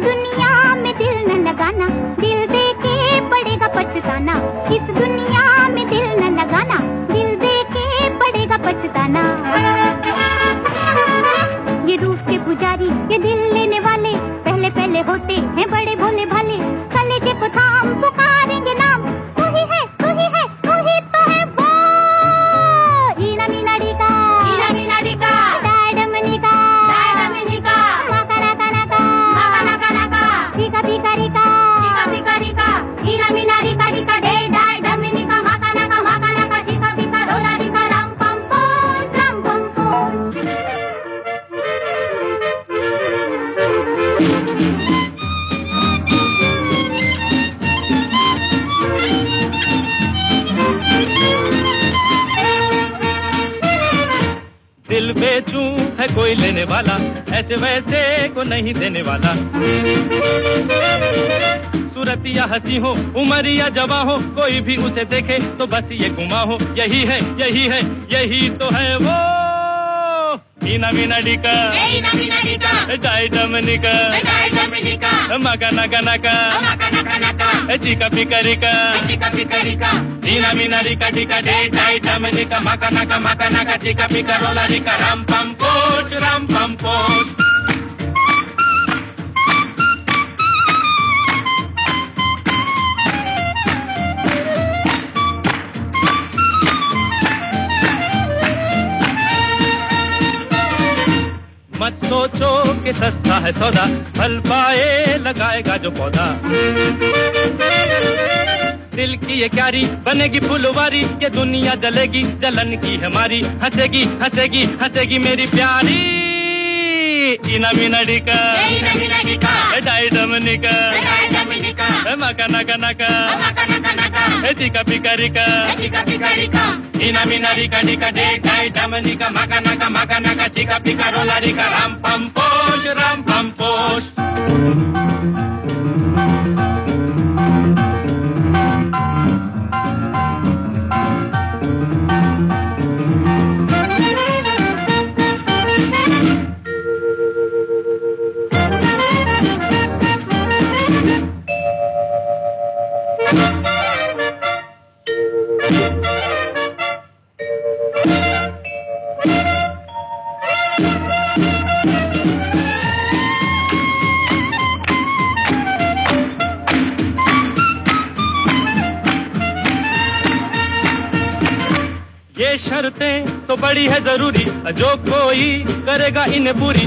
दुनिया में दिल न लगाना, दिल दे के पड़ेगा पछताना। इस दुनिया में दिल न लगाना, दिल दे के पड़ेगा पछताना। ये रूप के पुजारी, ये दिल लेने वाले, पहले पहले होते हैं बड़े भोले भाले। कलेजे को थाम पुकारेंगे नाम, तू ही है, तू ही है, तू ही तो है वो। ईना मीना डीका, ईना मीना डीका, डायडमनिका, डायडमनिका, माकाना कानाका, माकाना कानाका, डीका पीका रिका, डीका पीका रिका, ईना मीना डीका डीका डे डायडमनिका, माकाना का माकाना का, डीका पीका रोला डीका, राम पम पोच, राम पम पोच। दिल बेचूं है कोई लेने वाला, ऐसे वैसे को नहीं देने वाला। सूरत या हंसी हो, उम्र या जवां हो, कोई भी उसे देखे तो बस ये गुमा हो। यही है, यही है, यही तो है वो। ईना मीना डीका, ईना मीना डीका, डायडमनिका, डायडमनिका, माकाना कानाका, माकाना कानाका, चीका पीका रिका, चीका पीका रिका, ईना मीना डीका डीका डे डायडमनिका, माकाना का माकाना का, चीका पीका रोला रिका, राम पम पोच, राम पम पोच। मत सोचो कि सस्ता है सौदा, फल पाए लगाएगा जो पौधा। दिल की ये क्यारी बनेगी फुलवारी, ये दुनिया जलेगी जलन की हमारी। हंसेगी हंसेगी हंसेगी मेरी प्यारी। ईना मीना डीका, ईना मीना डीका, डायडमनिका, डायडमनिका, माकाना कानाका, माकाना कानाका, चीका पीका रिका, चीका पीका रिका, ईना मीना डीका डीका डे डायडमनिका, माकाना का माकाना का, चीका पीका रोला रिका, राम पम पोच, राम पम पोच। ये शर्तें तो बड़ी है जरूरी, जो कोई करेगा इन्हें पूरी।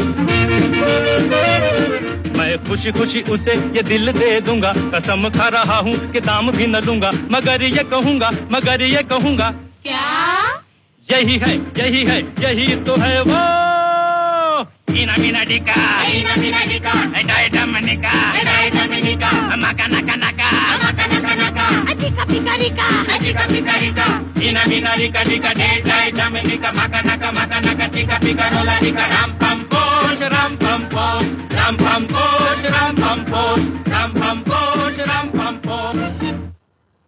मैं खुशी खुशी उसे ये दिल दे दूंगा, कसम खा रहा हूँ कि दाम भी न लूंगा। मगर ये कहूँगा, मगर ये कहूँगा, क्या? यही है, यही है, यही तो है वो। ईना मीना डीका, ईना मीना डीका, डायडमनिका, डायडमनिका, माकाना कानाका, माकाना कानाका, चीका पीका रिका, चीका पीका रिका, ईना मीना डीका डीका डे डायडमनिका, माकाना का माकाना का, चीका पीका रोला रिका, राम पम पोच, राम पम पोच, राम पम पोच।